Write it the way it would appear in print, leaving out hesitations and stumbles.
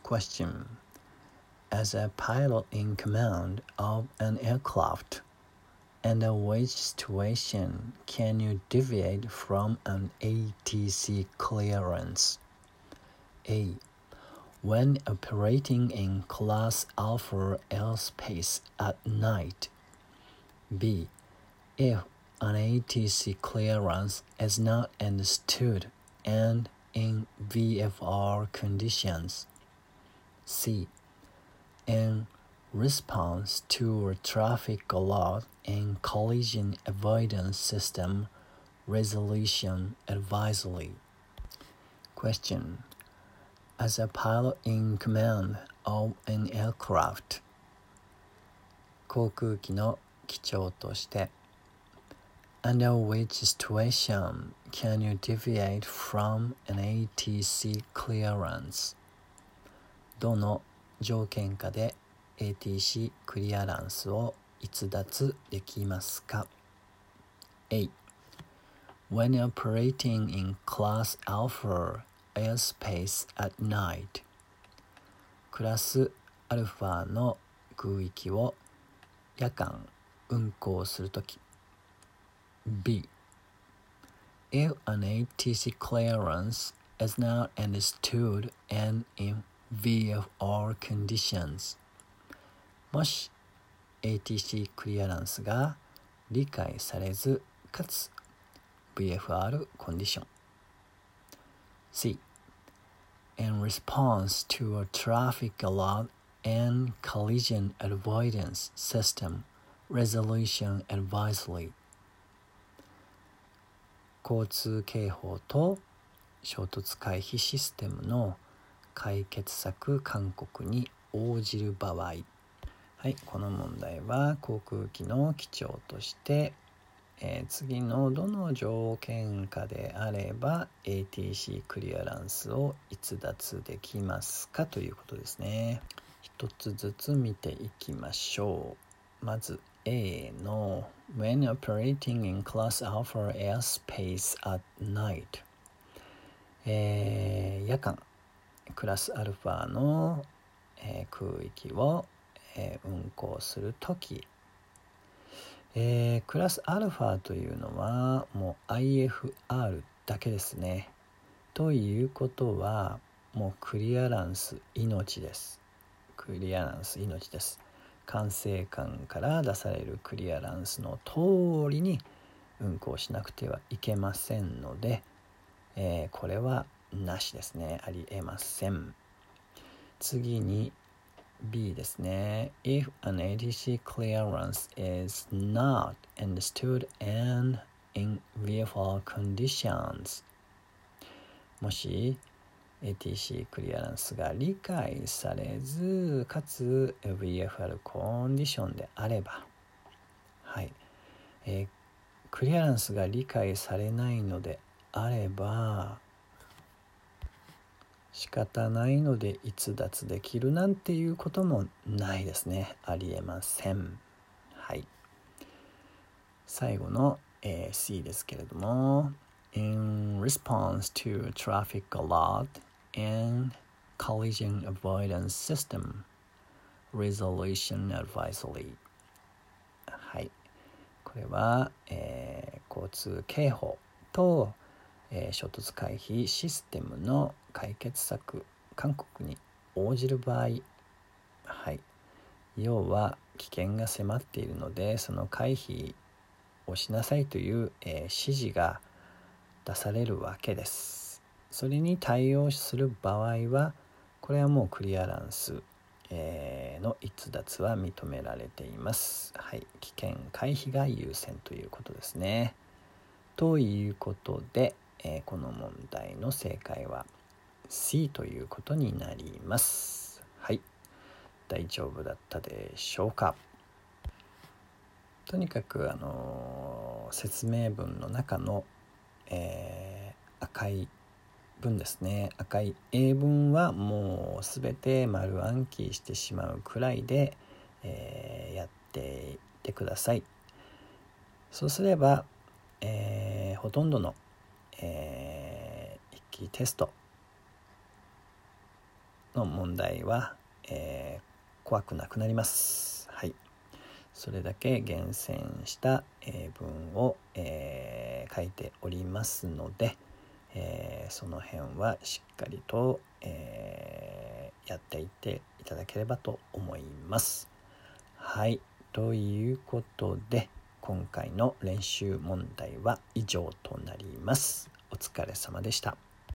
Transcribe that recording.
Question. As a pilot in command of an aircraft, under which situation can you deviate from an ATC clearance? A. When operating in Class Alpha airspace at night. B. If an ATC clearance is not understood and in VFR conditions. C. In response to a traffic alert and collision avoidance system resolution advisory. Question. As a pilot in command of an aircraft, 航空機の機長として Under which situation can you deviate from an ATC clearance? どの条件下で ATC クリアランスを逸脱できますか？ A. When operating in Class Alpha airspace at night. クラスアルファの空域を夜間運航するとき。B. If an ATC clearance is not understood and in VFR conditions. もし ATC クリアランスが理解されずかつ VFR コンディション。C. In response to a traffic alert and collision avoidance system resolution advisory. 交通警報と衝突回避システムの解決策勧告に応じる場合。はい、この問題は航空機の機長として、次のどの条件下であれば ATC クリアランスを逸脱できますかということですね。一つずつ見ていきましょう。まず A の When operating in Class Alpha airspace at night、夜間クラスアルファの、空域を、運航するとき、クラスアルファというのはもう IFR だけですね。ということはもうクリアランス命です。クリアランス命です。管制官から出されるクリアランスの通りに運航しなくてはいけませんので、これはなしですね。ありえません。次に B ですね。If an ATC clearance is not understood and in VFR conditions もし ATC クリアランスが理解されずかつ VFR コンディションであれば、はい、クリアランスが理解されないのであれば仕方ないので逸脱できるなんていうこともないですね。ありえません。はい。最後の、C ですけれども In response to traffic alert and collision avoidance system resolution advisory。 はい。これは、交通警報と、衝突回避システムの解決策勧告に応じる場合、はい、要は危険が迫っているのでその回避をしなさいという、指示が出されるわけです。それに対応する場合はこれはもうクリアランス、の逸脱は認められています。はい、危険回避が優先ということですね。ということで、この問題の正解は C ということになります。はい、大丈夫だったでしょうか。とにかく説明文の中の、赤い文ですね。赤い英文はもうすべて丸暗記してしまうくらいで、やっていってください。そうすれば、ほとんどの、筆記テストの問題は、怖くなくなります。はい。それだけ厳選した英文を、書いておりますので、その辺はしっかりと、やっていっていただければと思います。はい。ということで、今回の練習問題は以上となります。お疲れ様でした。